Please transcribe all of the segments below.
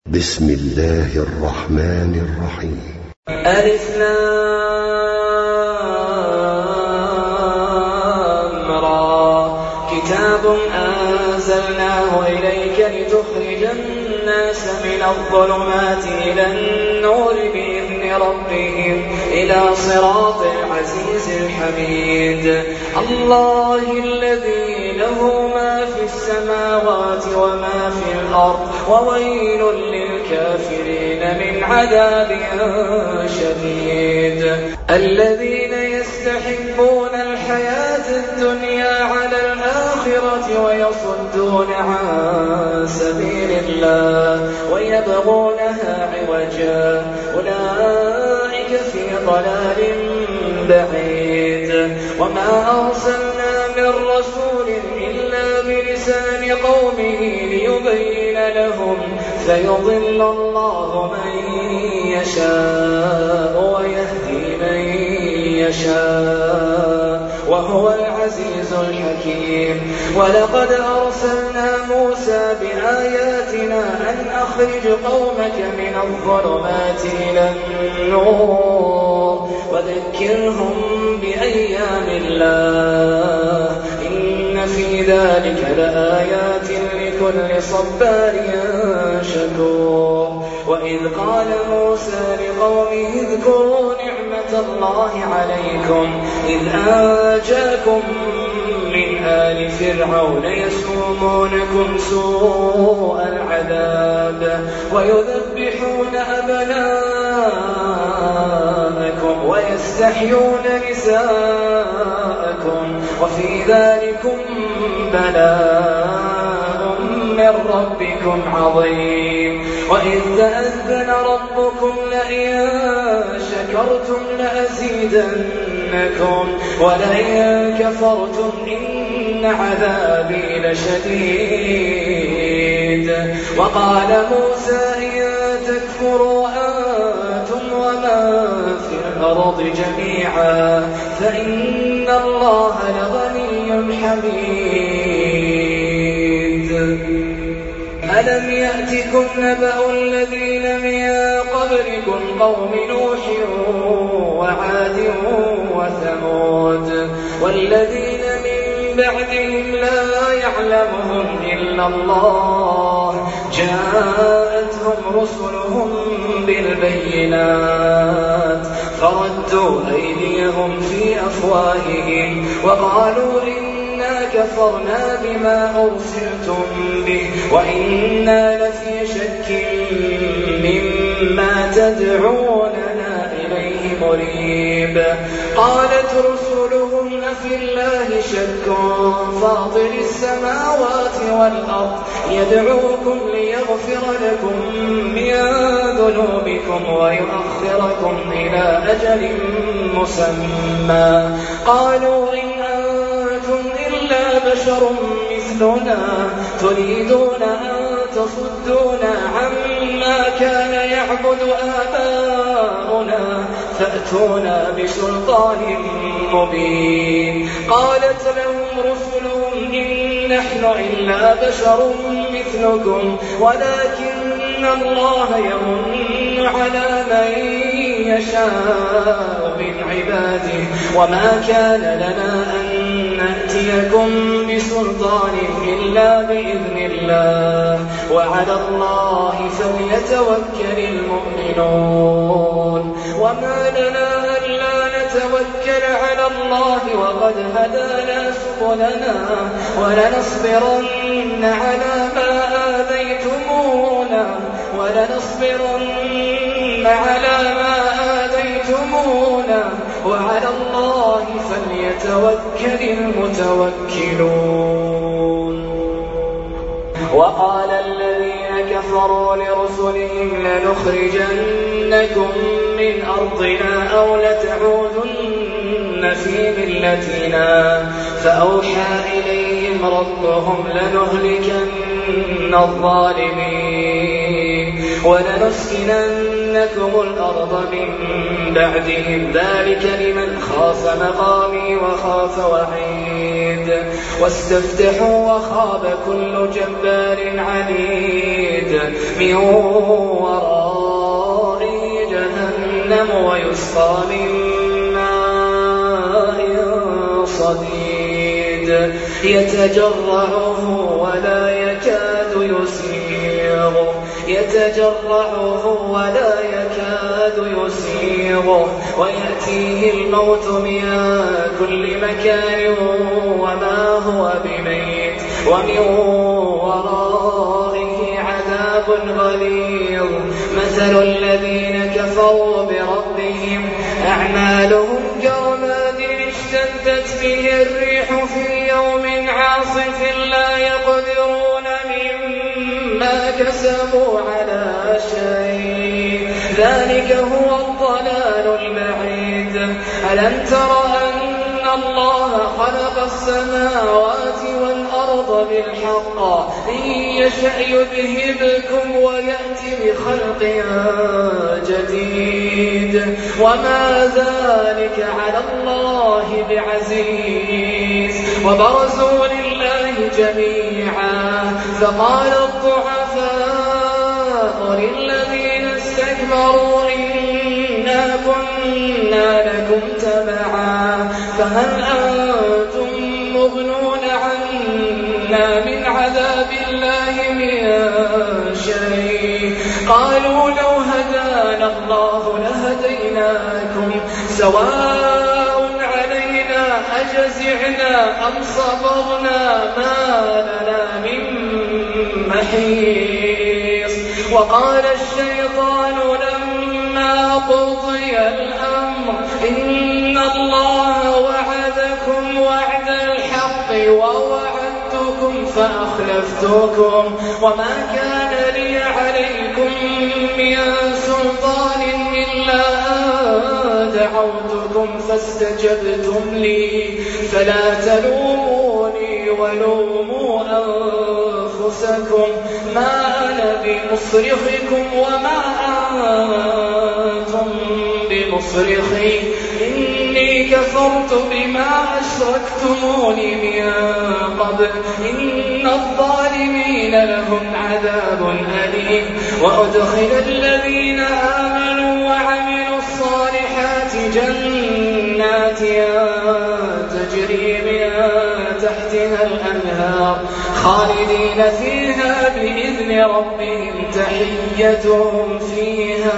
بسم الله الرحمن الرحيم. ألف لام را كتاب أنزلناه إليك لتخرج الناس من الظلمات إلى النور بإذن ربهم إلى صراط العزيز الحميد الله الذي له ما في السماوات وما في الأرض وويل للكافرين من عذاب شديد الذين يستحبون الحياة الدنيا على الآخرة ويصدون عن سبيل الله ويبغونها عوجا أولئك في ضلال بعيد وما أرسلنا من رسول إلا بلسان قومه ليبين لهم فيضل الله من يشاء ويهدي من يشاء وهو العزيز الحكيم ولقد أرسلنا موسى بآياتنا أن أخرج قومك من الظلمات إلى النور وذكرهم بأيام الله إن في ذلك لآيات لكل صبار شكور وإذ قال موسى لقومه اذكروا نعمة الله عليكم إذ أنجاكم من آل فرعون يسومونكم سوء العذاب ويذبحون أبناءكم ويستحيون نساءكم وفي ذلكم بلاء من ربكم عظيم وإذ تأذن ربكم لئن شكرتم لأزيدنكم ولئن كفرتم إن عذابي لشديد وقال موسى إن تكفروا أنتم ومن في الأرض جميعا فإن الله لغني حميد ألم يأتكم نبأ الذين من قبلكم قوم نوح وعاد وثمود والذين من بعدهم لا يعلمهم إلا الله جاءتهم رسلهم بالبينات فردوا أيديهم في أفواههم وقالوا إنا كفرنا بما أرسلتم به وإنا لفي شك مما تدعوننا إليه مريب قالت رسلهم أفي الله شك فاطر السماوات والأرض يدعوكم ليغفر لكم من ذنوبكم ويؤخركم إلى أجل مسمى قالوا إن أنتم إلا بشر مثلنا تريدون أن تصدونا عما كان يعبد آباؤنا فأتونا بسلطان مبين قالت لهم رسلهم إن نحن إلا بشر مثلكم ولكن الله يمن على من يشاء من عباده وما كان لنا أن نأتيكم بسلطان إلا بإذن الله وعلى الله فليتوكل المؤمنون وما لنا ألا نتوكل على الله وقد هدانا سبلنا ولنصبرن على ما آذيتمونا وعلى الله فليتوكل المتوكلون وقال الذين كفروا لرسلهم لنخرجنكم من أرضنا أو لتعودن في ملتنا فأوحى إليهم ربهم لنهلكن الظالمين ولنسكننكم الأرض من بعدهم ذلك لمن خاف مقامي وخاف وعيد واستفتحوا وخاب كل جبار عنيد من ورائه جهنم ويسقى من ماء صديد يتجرعه ولا يكاد يسيغه ويأتيه الموت من كل مكان وما هو بميت ومن ورائه عذاب غليظ مثل الذين كفروا بربهم أعمالهم كرماد اشتدت به الريح في يوم عاصف لا يقدرون مما كسبوا على شيء ذلك هو الضلال البعيد ألم تر أن الله خلق السماوات والأرض بالحق إن يشأ يذهبكم ويأتي بخلق جديد وما ذلك على الله بعزيز وبرزوا لله جميعا فقال الضعفاء للذين استكبروا إنا كنا لكم تبعا فهل أنتم مغنون عنا من عذاب الله من شيء قالوا لو هدانا الله لهديناكم سواء علينا أجزعنا أم صبرنا ما لنا من محيص وقال الشيطان لما قضي الأمر إن الله وعدكم وعد الحق ووعدتكم فأخلفتكم وما كان لي عليكم من سلطان إلا أن دعوتكم فاستجبتم لي فلا تلوموني ولوموا أنفسكم ما أنا بمصرخكم وما أنتم بمصرخي إني كفرت بما أشركتمون من قبل إن الظالمين لهم عذاب أليم وأدخل الذين آمنوا وعملوا الصالحات جنات تجري من تحتها الأنهار خالدين فيها بإذن ربهم تحيتهم فيها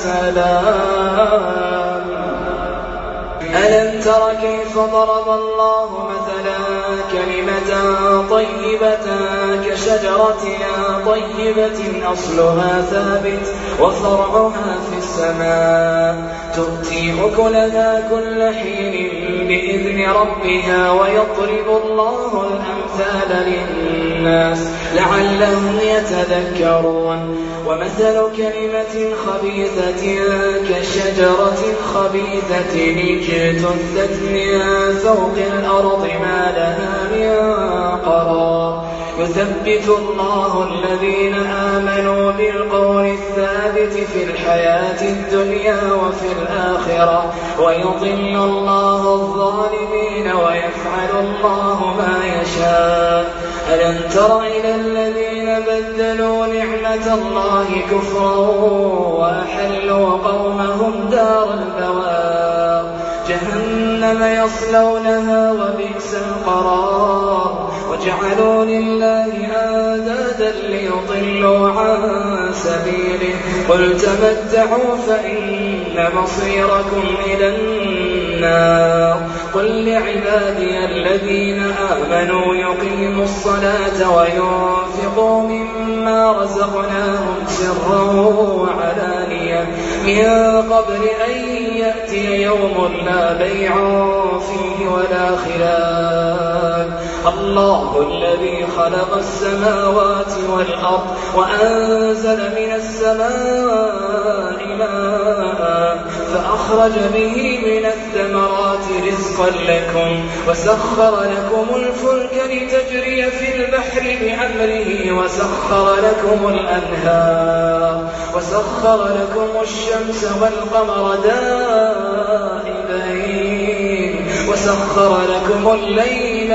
سلام ألم تر كيف ضرب الله مثلا كلمة طيبة كشجرة طيبة أصلها ثابت وفرعها في السماء تؤتي أكلها كل حين بإذن ربها ويضرب الله الأمثال للناس لعلهم يتذكرون ومثل كلمة خبيثة كشجرة خبيثة اجتثت من فوق الأرض ما لها من قرار يثبت الله الذين آمنوا بالقول الثابت في الحياة الدنيا وفي الآخرة ويضل الله الظالمين ويفعل الله ما يشاء ألم تر إلى الذين بدلوا نعمة الله كفرا وأحلوا قومهم دار البوار جهنم يصلونها وبئس القرار وجعلوا لله أندادا ليضلوا عن سبيله قل تمتعوا فإن مصيركم إلى النار قل لعبادي الذين آمنوا يقيموا الصلاة وينفقوا مما رزقناهم سرا وعلانية من قبل أن يأتي يوم لا بيع فيه ولا خلال الله الذي خلق السماوات والأرض وأنزل من السماء ماء فأخرج به من الثمرات رزقا لكم وسخر لكم الفلك لتجري في البحر بأمره وسخر لكم الأنهار وسخر لكم الشمس والقمر دائبين وسخر لكم الليل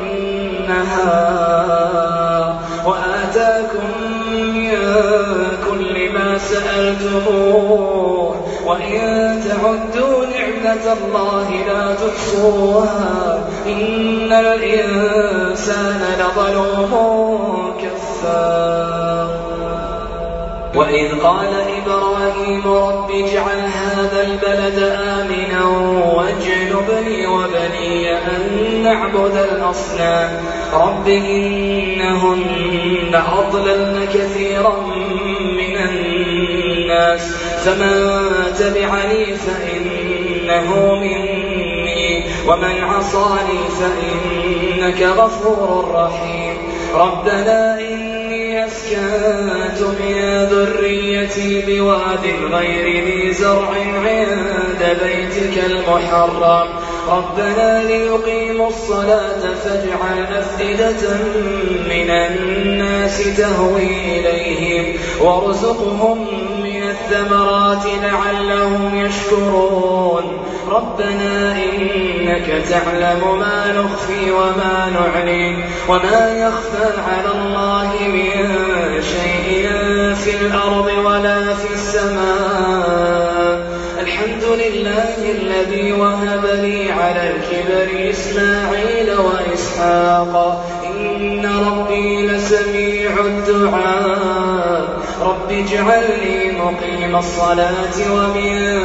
والنهار وآتاكم من كل ما سألتموه وإن تعدوا نعمة الله لا تحصوها إن الإنسان لظلوم كفار. وإذ قال إبراهيم رب اجعل هذا البلد آمنا واجنبني وبني أن نعبد الأصنام رب إنهن أضللن كثيرا من الناس فمن تبعني فإنه مني ومن عصاني فإنك غفور رحيم. ربنا إني أسكنت من ذريتي بواد غير ذي زرع عند بيتك المحرم ربنا ليقيموا الصلاة فاجعل أفئدة من الناس تهوي إليهم وارزقهم من الثمرات لعلهم يشكرون. ربنا إنك تعلم ما نخفي وما نعلن وما يخفى على الله من شيء في الأرض ولا في السماء. الحمد لله الذي وهب لي على الكبر إسماعيل وإسحاق إن ربي لسميع الدعاء. رب اجعلني مقيم الصلاة ومن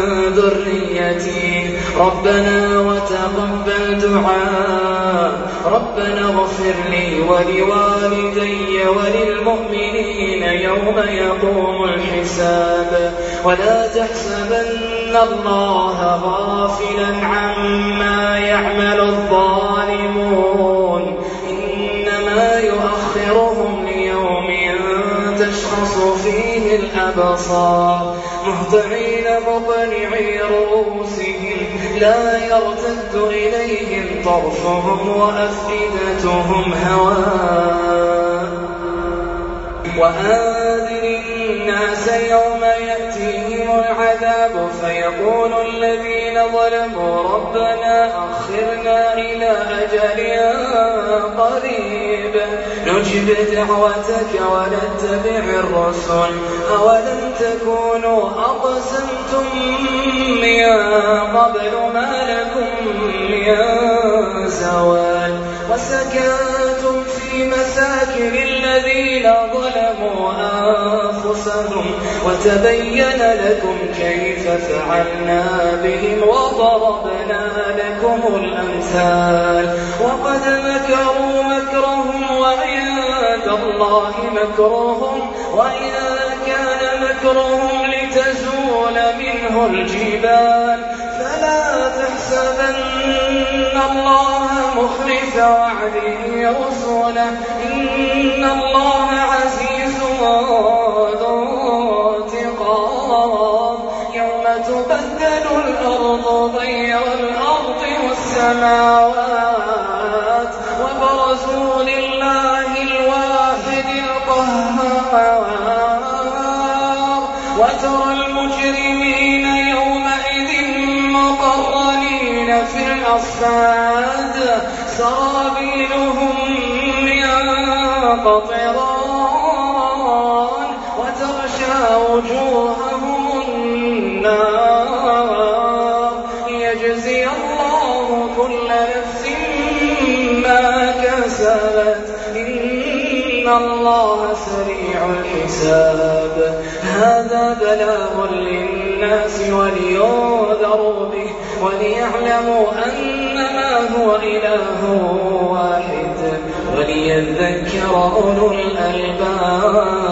ذريتي ربنا وتقبل دعاء. ربنا اغفر لي ولوالدي وللمؤمنين يوم يقوم الحساب ولا تحسبن الله غافلا عما يعمل الظالمون إنما يؤخرهم ليوم تشخص فيه الأبصار مهطعين مقنعي رؤوسهم لا يرتد إليهم طرفهم وأفئدتهم هواء. وأنذر الناس يوم يأتيهم العذاب فيقول الذين ظلموا ربنا أخرنا إلى أجل قريب نجب دعوتك ونتبع الرسل أولم تكونوا أقسمتم من قبل ما لكم من زوال وسكنتم في مساكن الذين ظلموا أنفسهم وتبين لكم كيف فعلنا بهم وضربنا لكم الأمثال وقد مكروا مكرهم وعند الله مكرهم وإن كان مكرهم لتزول منه الجبال فلا تحسبن الله مخلف وعده رسوله إن الله عزيز ذو انتقام. يوم تبدل الأرض غير الأرض والسماوات وبرزوا لله الواحد القهار وترى المجرمين يومئذ مقرنين في الأصفاد سرابيلهم من قطران وتغشى وجوههم النار ليجزي الله كل نفس ما كسبت إن الله سريع الحساب. هذا بلاغ للناس ولينذروا به وليعلموا أنما هو إله واحد وليذكر أولو الألباب.